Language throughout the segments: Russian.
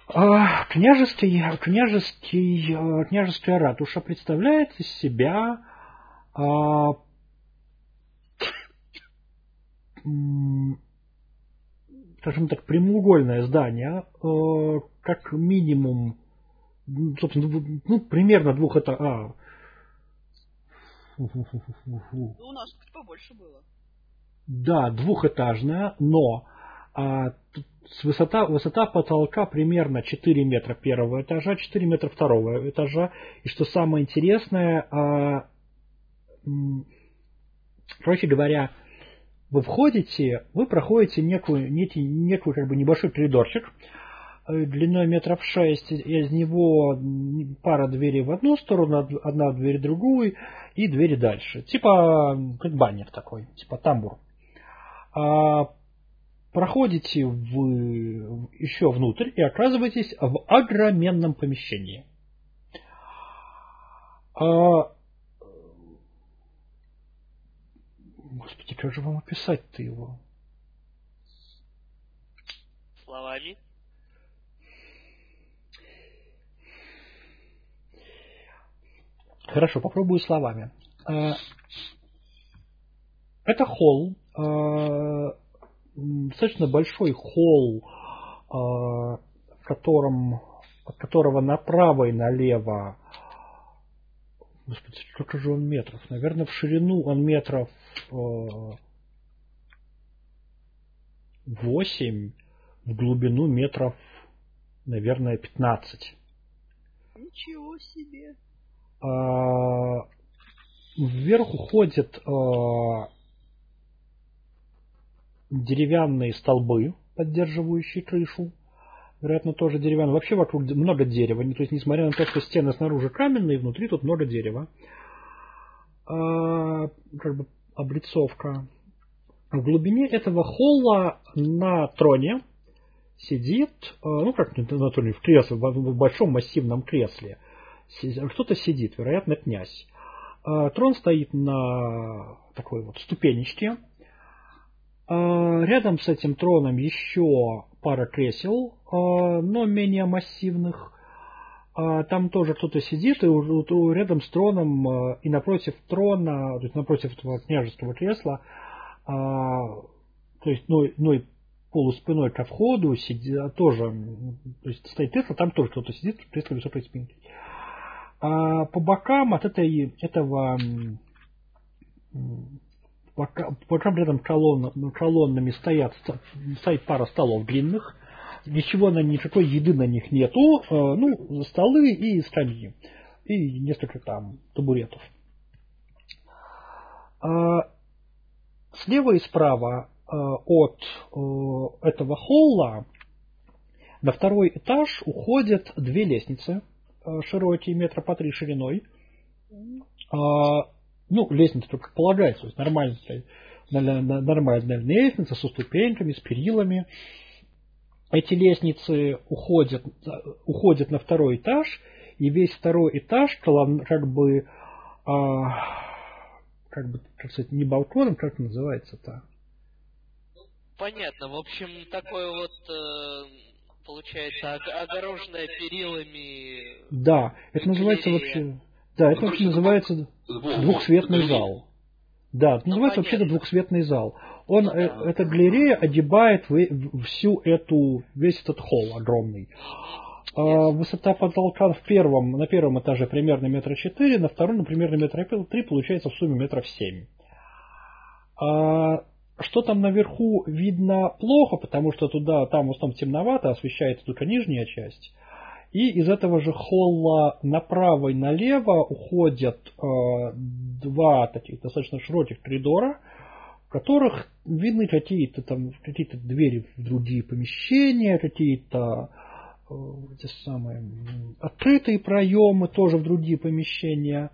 Княжеская ратуша представляет из себя скажем так, прямоугольное здание, как минимум, собственно, примерно двухэтажное. У нас побольше было. Да, двухэтажное, но высота потолка примерно 4 метра первого этажа, 4 метра второго этажа. И что самое интересное, короче говоря, вы входите, вы проходите некую как бы небольшой коридорчик длиной метров 6, из него пара дверей в одну сторону, одна дверь в другую и двери дальше. Типа как банник такой, типа тамбур. Проходите вы еще внутрь и оказываетесь в огроменном помещении. Господи, как же вам описать-то его? Словами? Хорошо, попробую словами. Это холл, достаточно большой холл, от которого направо и налево, господи, сколько же он метров? Наверное, в ширину он метров 8, в глубину метров, наверное, 15. Ничего себе! Вверх уходят деревянные столбы, поддерживающие крышу. Вероятно, тоже деревянные. Вообще вокруг много дерева. То есть, несмотря на то, что стены снаружи каменные, внутри тут много дерева. Как бы облицовка. В глубине этого холла на троне сидит, ну как на троне, в кресле, в большом массивном кресле. Кто-то сидит, вероятно, князь. Трон стоит на такой вот ступенечке. Рядом с этим троном еще пара кресел, но менее массивных. Там тоже кто-то сидит, и рядом с троном и напротив трона, то есть напротив этого княжеского кресла, то есть и полуспиной ко входу сидит, тоже, то есть стоит кресло, там тоже кто-то сидит, кресло высокой спинкой. По бокам от этого по бокам рядом колоннами стоит пара столов длинных. Никакой еды на них нету. Столы и скамьи. И несколько там табуретов. Слева и справа от этого холла на второй этаж уходят две лестницы, широкие, метра по 3 шириной. Лестница только полагается, то есть нормальная лестница со ступеньками, с перилами. Эти лестницы уходят на второй этаж, и весь второй этаж как сказать, не балконом, как это называется-то? Понятно, в общем, такое вот получается огороженное перилами. Да, это называется вообще. Да, это вообще называется двухсветный зал. Да, это называется вообще-то двухсветный зал. Эта галерея огибает весь этот холл огромный. Высота потолка на первом этаже примерно 1,4 метра, на втором, примерно 1,3 метра, получается в сумме 7 метров. Что там наверху видно плохо, потому что там в основном темновато, освещается только нижняя часть. И из этого же холла направо и налево уходят два таких достаточно широких коридора, в которых видны какие-то двери в другие помещения, какие-то открытые проемы тоже в другие помещения.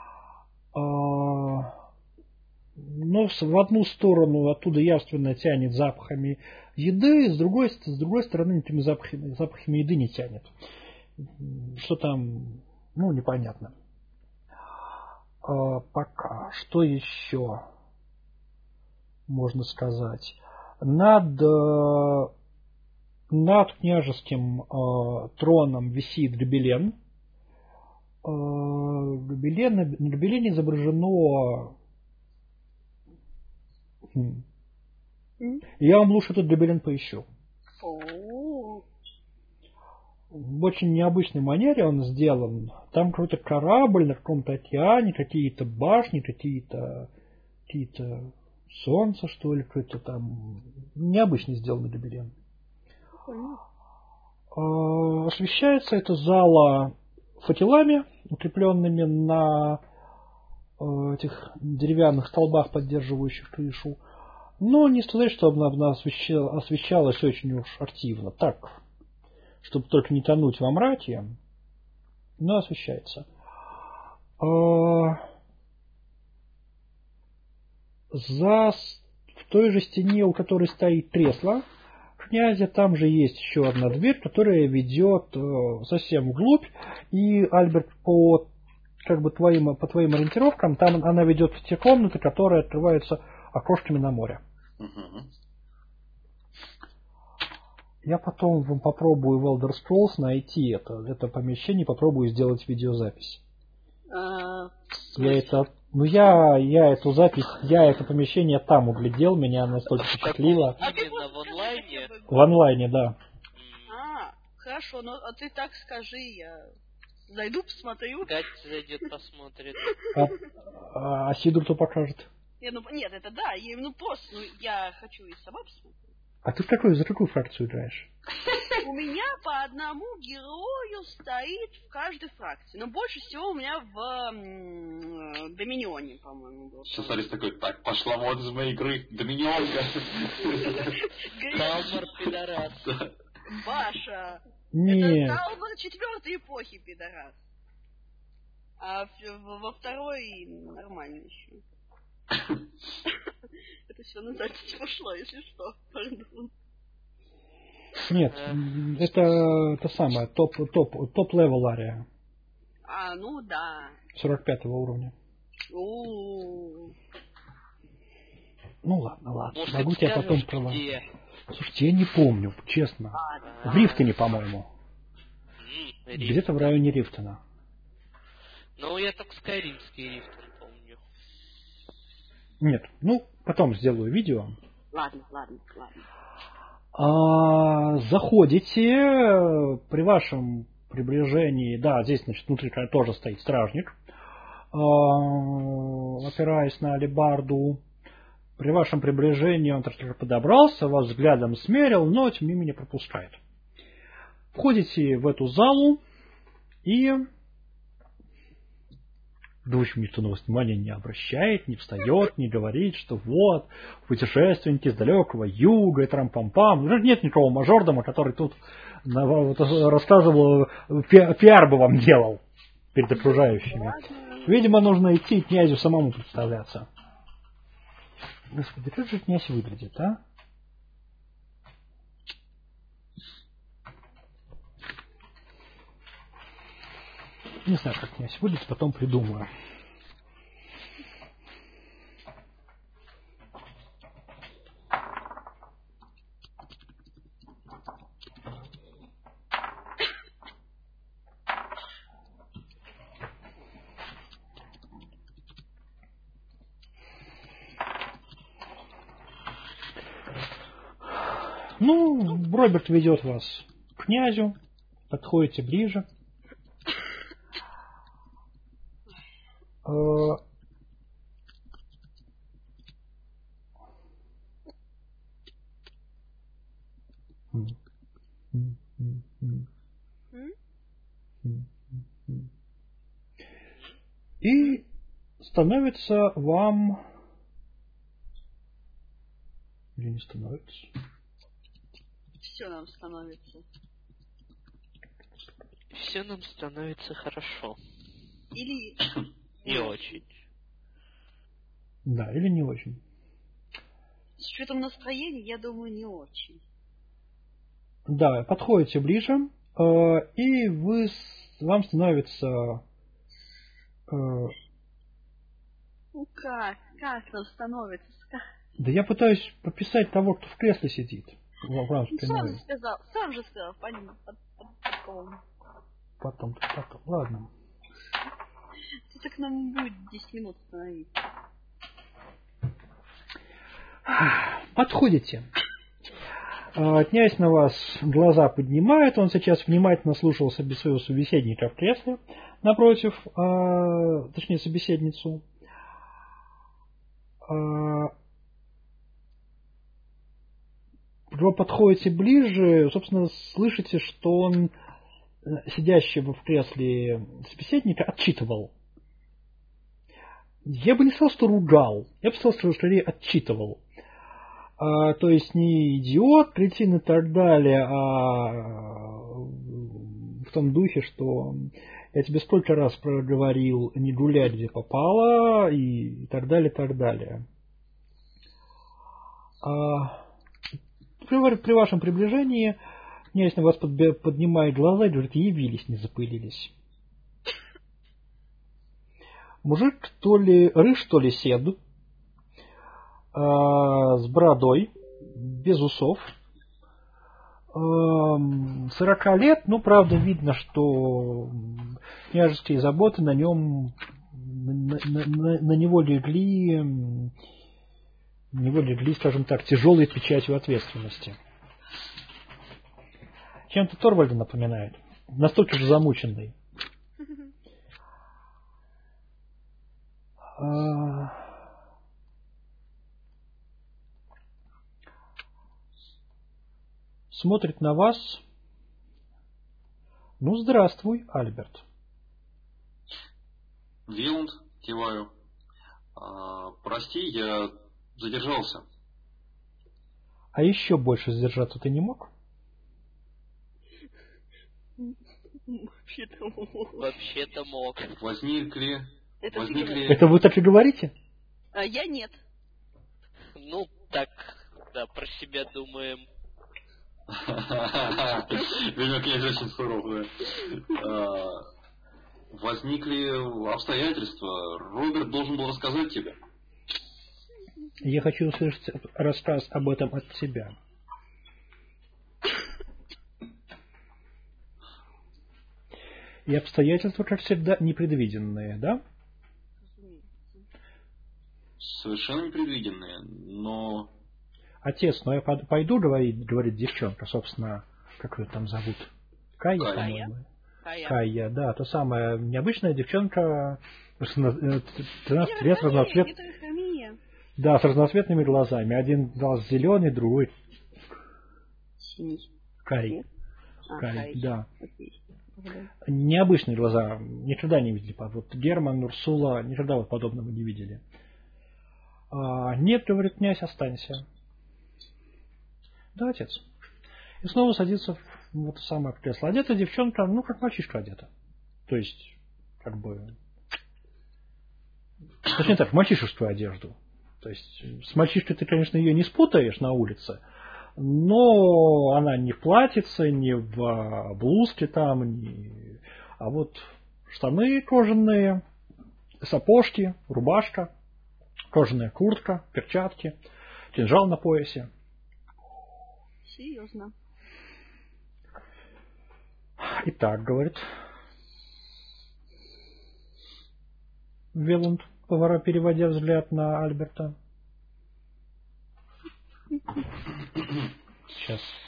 Но в одну сторону оттуда явственно тянет запахами еды, с другой стороны этими запахами еды не тянет. Что там, непонятно. Пока. Что еще можно сказать? Над над княжеским троном висит гобелен. На гобелене изображено... Я вам лучше этот гобелен поищу. В очень необычной манере он сделан. Там какой-то корабль на каком-то океане, какие-то башни, какие-то солнца, что ли, какой-то там необычно сделанный гобелен. Освещается эта зала факелами, укрепленными на этих деревянных столбах, поддерживающих крышу. Но не сказать, что она освещалась очень уж активно. Так, чтобы только не тонуть во мраке, но освещается. В той же стене, у которой стоит кресло князя, там же есть еще одна дверь, которая ведет совсем вглубь. И, Альберт, по твоим ориентировкам, там она ведет в те комнаты, которые открываются окошками на море. Я потом вам попробую в Elder Scrolls найти это помещение, попробую сделать видеозапись. Я это помещение там углядел, меня настолько впечатлило. Именно в онлайне? В онлайне, да. Хорошо, ну а ты так скажи, я зайду, посмотрю. Катя зайдет, посмотрит. А Сидор-то покажет? Нет, это да, просто, я хочу и сама посмотреть. А ты за какую фракцию играешь? У меня по одному герою стоит в каждой фракции. Но больше всего у меня в Доминионе, по-моему, был. Сейчас Арис такой, так, пошла вот из моей игры, Доминионка. Талмор пидорас. Баша. Нет. Это Талмор 4-й эпохи пидорас. А во второй нормально еще. Это все на запись пошло, если что. Пардон. Нет, это самое, топ-левел ария. Ну да. 45 уровня. Ну ладно. Может, могу тебя потом проводить. Слушайте, я не помню, честно. В Рифтоне, по-моему. Где-то в районе Рифтона. Ну, я только скайримский Рифтон помню. Нет, потом сделаю видео. Ладно. Заходите, при вашем приближении, да, здесь, значит, внутри тоже стоит стражник, опираясь на алебарду. При вашем приближении он только подобрался, вас взглядом смерил, но тем не менее пропускает. Входите в эту залу и... Да, в общем, никто на вас внимания не обращает, не встает, не говорит, что вот, путешественники с далекого юга, и трам-пам-пам. Уже нет никакого мажордома, который тут рассказывал, пиар бы вам делал перед окружающими. Видимо, нужно идти князю самому представляться. Господи, как же князь выглядит, а? Не знаю, как князь выглядит, потом придумаю. Роберт ведет вас к князю, подходите ближе. И становится вам... Или не становится? Все нам становится. Все нам становится хорошо. Или... Не очень. Да, или не очень. С учетом настроения, я думаю, не очень. Да, подходите ближе, и вам становится... Как нам становится? Да я пытаюсь пописать того, кто в кресле сидит. Вам спиной. Сам же сказал, Потом. Ладно. Это к нам будет 10 минут становиться. Подходите. Князь на вас глаза поднимает. Он сейчас внимательно слушал своего собеседника в кресле напротив, точнее собеседницу. Вы подходите ближе, собственно, слышите, что он сидящего в кресле собеседника отчитывал. Я бы не сказал, что ругал, я бы сказал, что скорее отчитывал. То есть не идиот, кретин и так далее, а в том духе, что я тебе столько раз проговорил не гулять где попало и так далее, и так далее. При вашем приближении князь на вас поднимает глаза и говорит: явились, не запылились. Мужик то ли рыж, то ли сед, с бородой, без усов, 40 лет, ну, правда, видно, что княжеские заботы на нем, на него легли, скажем так, тяжелой печатью ответственности. Чем-то Торвальда напоминает, настолько же замученный. Смотрит на вас. Ну, здравствуй, Альберт. Виланд, киваю. Прости, я задержался. А еще больше задержаться ты не мог? Вообще-то мог. Возникли... Это вы так и говорите? А я нет. Ну, так, да, про себя думаем. Видимо, князь очень суров, да. Возникли обстоятельства. Роберт должен был рассказать тебе. Я хочу услышать рассказ об этом от тебя. И обстоятельства, как всегда, непредвиденные, да? Совершенно непредвиденные, но... Отец, но я пойду, говорит девчонка, собственно, как ее там зовут? Кая, по-моему. Кая, да, та самая необычная девчонка, 13 лет, разноцветная. Да, с разноцветными глазами. Один глаз зеленый, другой синий. Кай, да. Необычные глаза, никогда не видели. Вот Герман, Урсула никогда вот подобного не видели. Нет, говорит князь, останься. Да, отец. И снова садится в это самое кресло. Одета девчонка, ну, как мальчишка одета. То есть, как бы... Точнее так, мальчишескую одежду. То есть, с мальчишкой ты, конечно, ее не спутаешь на улице, но она не в платьице, не в блузке там, не... а вот штаны кожаные, сапожки, рубашка, кожаная куртка, перчатки, кинжал на поясе. Серьезно. Итак, говорит Виланд, переводя взгляд на Альберта. Сейчас.